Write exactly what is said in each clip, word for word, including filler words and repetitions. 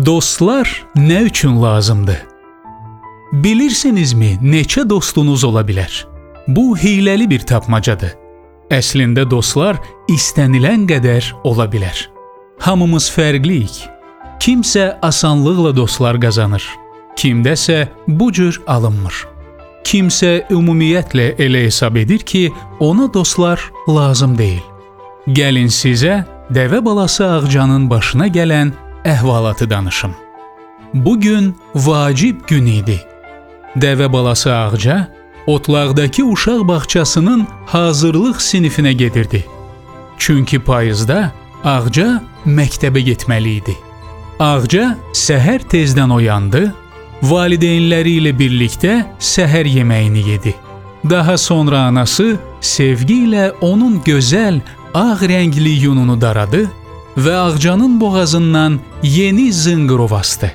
Dostlar nə üçün lazımdır? Bilirsinizmi, neçə dostunuz ola bilər? Bu hiləli bir tapmacadır. Əslində dostlar istənilən qədər ola bilər. Hamımız fərqliyik. Kimsə asanlıqla dostlar qazanır, kimdəsə bu cür alınmır. Kimsə ümumiyyətlə elə hesab edir ki, ona dostlar lazım deyil. Gəlin sizə dəvə balası Ağcanın başına gələn əhvalatı danışım. Bugün vacib gün idi. Dəvə balası Ağca otlaqdakı uşaq bağçasının hazırlıq sinifinə gedirdi. Çünki payızda Ağca məktəbə getməli idi. Ağca səhər tezdən oyandı, valideynləri ilə birlikdə səhər yeməyini yedi. Daha sonra anası sevgi ilə onun gözəl, ağ rəngli yununu daradı və Ağcanın boğazından yeni zınqırov asdı.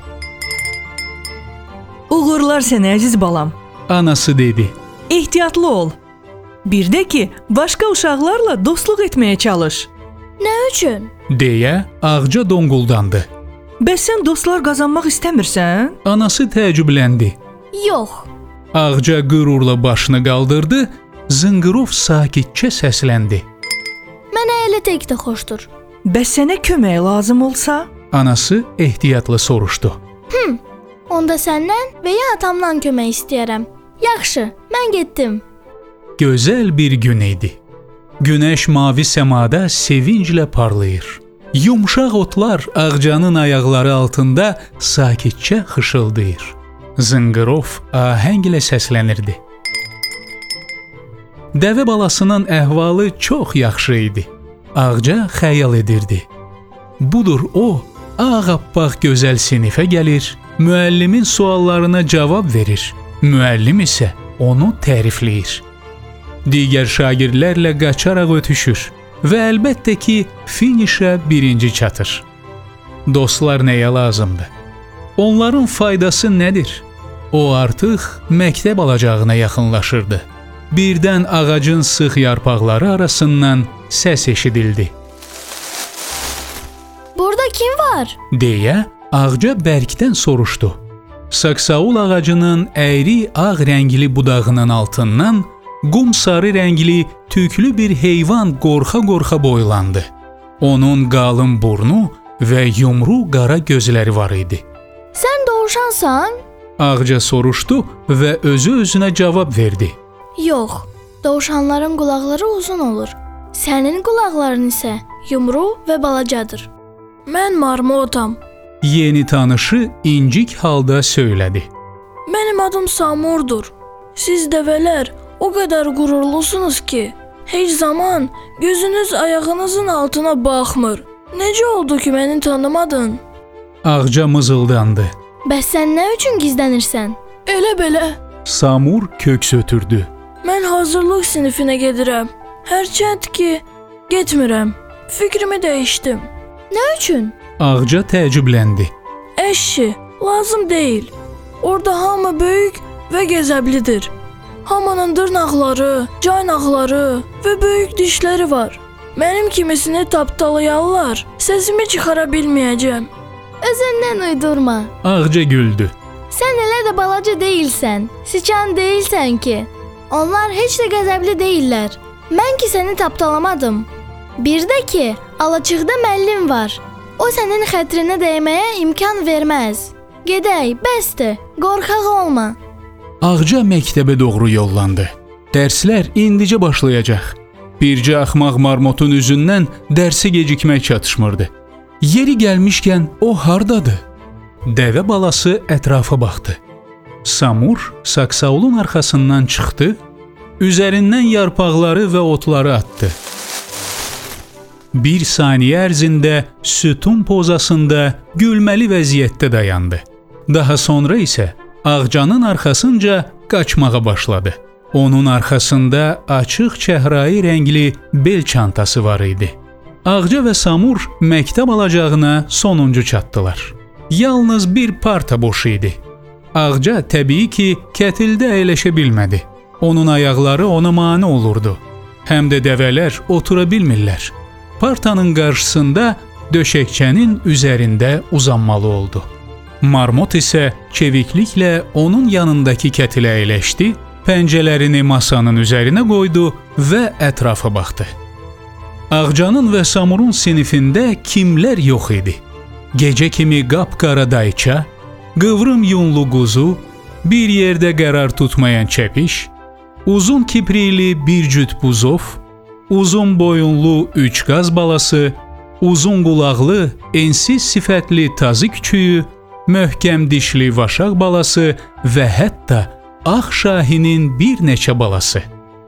Uğurlar sənə əziz balam, Anası dedi. ehtiyatlı ol. Bir də ki, başqa uşaqlarla dostluq etməyə çalış. Nə üçün? Deyə Ağca donquldandı. Bəs sən dostlar qazanmaq istəmirsən? Anası təəccübləndi. Yox. Ağca qürurla başını qaldırdı, zınqırov sakitcə səsləndi. Mənə elə tək də xoşdur. Bəs sənə kömək lazım olsa? Anası ehtiyatla soruşdu. Hım, onda səndən və ya atamdan kömək istəyərəm. Yaxşı, mən getdim. Gözəl bir gün idi. Günəş mavi səmada sevinclə parlayır. Yumşaq otlar Ağcanın ayaqları altında sakitcə xışıldayır. Zınqırov ahənglə səslənirdi. Dəvə balasının əhvalı çox yaxşı idi. Ağca xəyal edirdi. Budur o, ağappaq gözəl sinifə gəlir, müəllimin suallarına cavab verir. Müəllim isə onu tərifləyir. Digər şagirdlərlə qaçaraq ötüşür və əlbəttə ki, finişə birinci çatır. Dostlar nəyə lazımdır? Onların faydası nədir? O artıq məktəb alacağına yaxınlaşırdı. Birdən ağacın sıx yarpaqları arasından səs eşidildi. Burada kim var? Deyə Ağca bərkdən soruşdu. Saksaul ağacının əyri ağ rəngli budağının altından qum sarı rəngli tüklü bir heyvan qorxa-qorxa boylandı. Onun qalın burnu və yumru qara gözləri var idi. Sən dovşansan? Ağca soruşdu və özü-özünə cavab verdi. Yox, dovşanların qulaqları uzun olur. Sənin qulaqların isə yumru və balacadır. Mən marmotam. Yeni tanışı incik halda söylədi. Mənim adım Samurdur. Siz dəvələr o qədər qürurlusunuz ki, heç zaman gözünüz ayağınızın altına baxmır. Necə oldu ki, məni tanımadın? Ağca mızıldandı. Bəs sən nə üçün gizlənirsən? Elə belə. Samur köks ötürdü. Mən hazırlıq sinifinə gedirəm. Hərçənd ki, getmirəm. Fikrimi dəyişdim. Nə üçün? Ağca təəccübləndi. Əşşi, lazım deyil. Orada hamı böyük və qəzəblidir. Hamının dırnaqları, caynaqları və böyük dişləri var. Mənim kimisini tapdalayarlar, səsimi çıxara bilməyəcəm. Özündən uydurma. Ağca güldü. Sən elə də balaca deyilsən, siçan deyilsən ki. Onlar heç də qəzəbli deyillər. Mən ki səni tapdalamadım. Bir də ki, alaçıqda müəllim var. O sənin xətrinə dəyməyə imkan verməz. Gedək, bəsdir, qorxaq olma. Ağca məktəbə doğru yollandı. Dərslər indicə başlayacaq. Bircə axmaq marmotun üzündən dərsə gecikmək çatışmırdı. Yeri gəlmişkən o hardadır? Dəvə balası ətrafa baxdı. Samur saksaulun arxasından çıxdı, üzərindən yarpaqları və otları atdı. Bir saniyə ərzində sütun pozasında gülməli vəziyyətdə dayandı. Daha sonra isə Ağcanın arxasınca qaçmağa başladı. Onun arxasında açıq çəhrayı rəngli bel çantası var idi. Ağca və Samur məktəb alacağına sonuncu çatdılar. Yalnız bir parta boş idi. Ağca təbii ki, kətildə əyləşə bilmədi. Onun ayaqları ona mane olurdu. Həm də dəvələr otura bilmirlər. Partanın qarşısında döşəkçənin üzərində uzanmalı oldu. Marmot isə çevikliklə onun yanındakı kətilə əyləşdi, pəncələrini masanın üzərinə qoydu və ətrafa baxdı. Ağcanın və Samurun sinifində kimlər yox idi? Gecə kimi qapqara dayça, qıvrım yunlu quzu, bir yerdə qərar tutmayan çəpiş, uzun kiprikli bir cüt buzov, uzun boyunlu üç qaz balası, uzun qulaqlı, ensiz sifətli tazı küçüyü, möhkəm dişli vaşaq balası və hətta ağ şahinin bir neçə balası.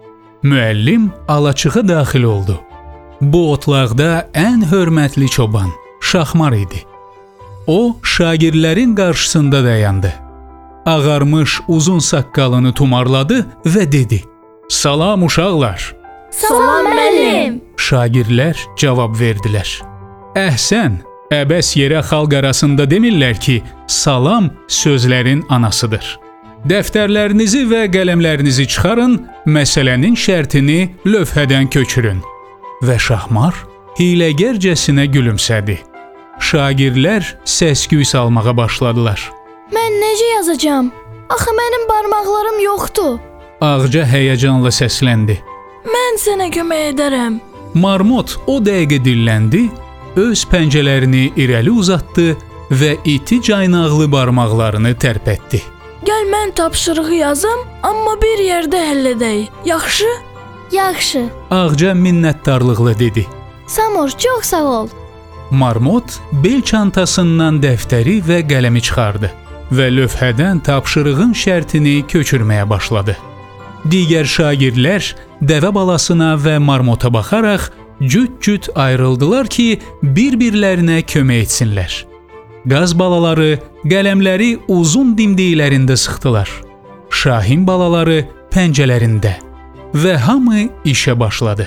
Müəllim alaçığa daxil oldu. Bu otlaqda ən hörmətli çoban Şahmar idi. O, şagirdlərin qarşısında dayandı. Ağarmış uzun saqqalını tumarladı və dedi: "Salam uşaqlar." Salam müəllim. Şagirdlər cavab verdilər. Əhsən, əbəs yerə xalq arasında demirlər ki, salam sözlərin anasıdır. Dəftərlərinizi və qələmlərinizi çıxarın, məsələnin şərtini lövhədən köçürün. Və Şahmar hiləgərcəsinə gülümsədi. Şagirdlər səs-küy salmağa başladılar. Mən necə yazacağam? Axı mənim barmaqlarım yoxdur. Ağca həyəcanla səsləndi. Mən sənə kömək edərəm. Marmot o dəqiqə dilləndi, öz pəncələrini irəli uzatdı və iti caynaqlı barmaqlarını tərpətdi. Gəl mən tapşırığı yazım, amma bir yerdə həll edək. Yaxşı? Yaxşı. Ağca minnətdarlıqla dedi. Samur, çox sağ ol. Marmot bel çantasından dəftəri və qələmi çıxardı və lövhədən tapşırığın şərtini köçürməyə başladı. Digər şagirdlər dəvə balasına və marmota baxaraq cüt-cüt ayrıldılar ki, bir-birlərinə kömək etsinlər. Qaz balaları qələmləri uzun dimdiklərində sıxdılar. Şahin balaları pəncələrində və hamı işə başladı.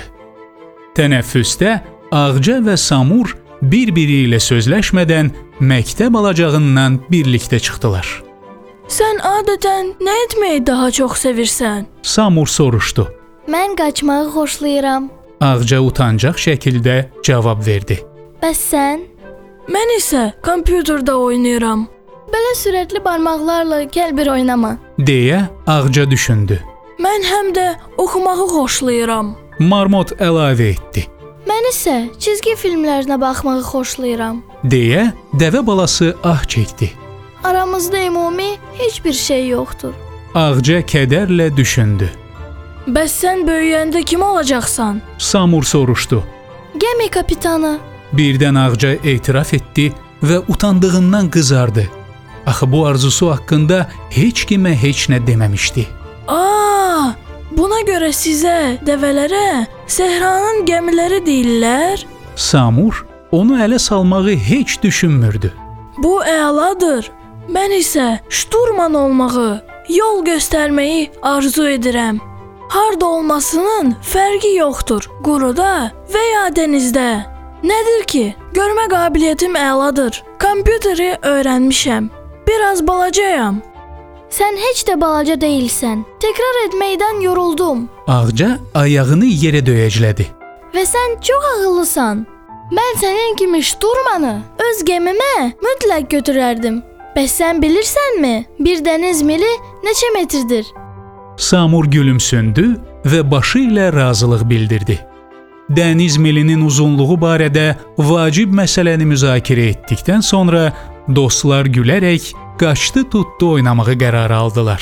Tənəffüsdə Ağca və Samur bir-biri ilə sözləşmədən məktəb alacağından birlikdə çıxdılar. Sən adətən nə etməyi daha çox sevirsən? Samur soruşdu. Mən qaçmağı xoşlayıram. Ağca utancaq şəkildə cavab verdi. Bəs sən? Mən isə kompüterdə oynayıram. Belə sürətli barmaqlarla gəl bir oynama. Deyə Ağca düşündü. Mən həm də oxumağı xoşlayıram. Marmot əlavə etdi. Mən isə çizgi filmlərinə baxmağı xoşlayıram. Deyə dəvə balası ah çəkdi. Aramızda ümumi heç bir şey yoxdur. Ağca kədərlə düşündü. Bəs sən böyüyəndə kim olacaqsan? Samur soruşdu. Gəmi kapitanı. Birdən Ağca etiraf etdi və utandığından qızardı. Axı bu arzusu haqqında heç kimə heç nə deməmişdi. Aa, buna görə sizə, dəvələrə, səhranın gəmiləri deyirlər? Samur onu ələ salmağı heç düşünmürdü. Bu əladır. Mən isə şturman olmağı, yol göstərməyi arzu edirəm. Harda olmasının fərqi yoxdur, quruda və ya dənizdə. Nədir ki, görmə qabiliyyətim əladır. Kompüteri öyrənmişəm. Biraz balacayam. Sən heç də balaca deyilsən. Təkrar etməkdən yoruldum. Ağca ayağını yerə döyəclədi. Və sən çox ağıllısan. Mən sənin kimi şturmanı öz gəmimə mütləq götürərdim. Bəs sən bilirsənmi, bir dəniz mili neçə metrdir? Samur gülümsündü və başı ilə razılıq bildirdi. Dəniz milinin uzunluğu barədə vacib məsələni müzakirə etdikdən sonra dostlar gülərək qaçdı tutdu oynamağı qərar aldılar.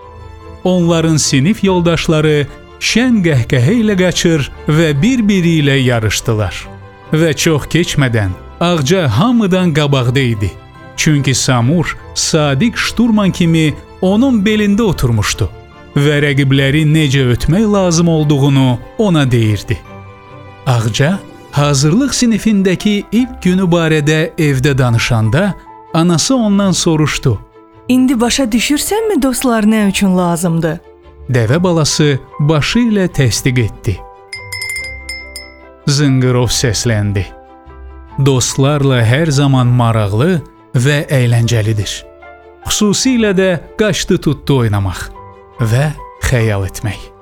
Onların sinif yoldaşları şən qəhqəhə ilə qaçır və bir-biri ilə yarışdılar. Və çox keçmədən Ağca hamıdan qabaqda idi. Çünki Samur sadiq şturman kimi onun belində oturmuşdu və rəqibləri necə ötmək lazım olduğunu ona deyirdi. Ağca hazırlıq sinifindəki ilk günü barədə evdə danışanda anası ondan soruşdu. İndi başa düşürsənmi dostlar nə üçün lazımdır? Dəvə balası başı ilə təsdiq etdi. Zınqırov səsləndi. Dostlarla hər zaman maraqlı və əyləncəlidir. Xüsusilə də qaçdı tutdu oynamaq və xəyal etmək.